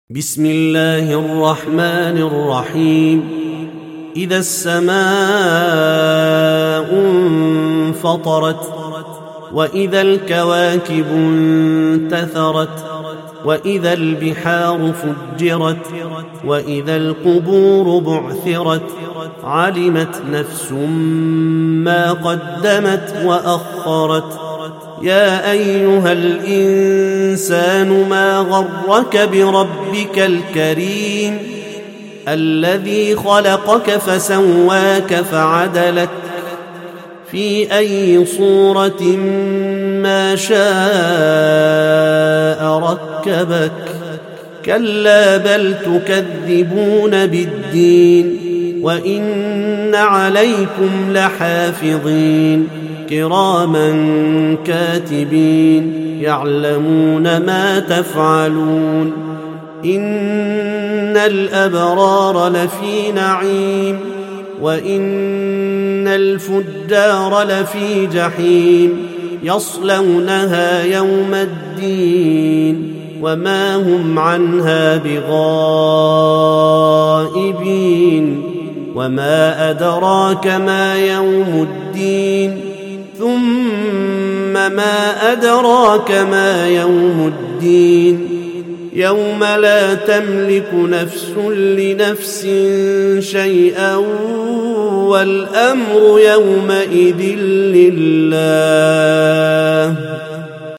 بسم الله الرحمن الرحيم. إذا السماء انفطرت وإذا الكواكب انتثرت وإذا البحار فجرت وإذا القبور بعثرت علمت نفس ما قدمت وأخرت. يا أيها الإنسان ما غرك بربك الكريم الذي خلقك فسواك فعدلك في أي صورة ما شاء ركبك. كلا بل تكذبون بالدين وإن عليكم لحافظين كراما كاتبين يعلمون ما تفعلون. إن الأبرار لفي نعيم وإن الفجار لفي جحيم يصلونها يوم الدين وما هم عنها بغائبين. وما أدراك ما يوم الدين ثم ما أدراك ما يوم الدين يوم لا تملك نفس لنفس شيئا والأمر يومئذ لله.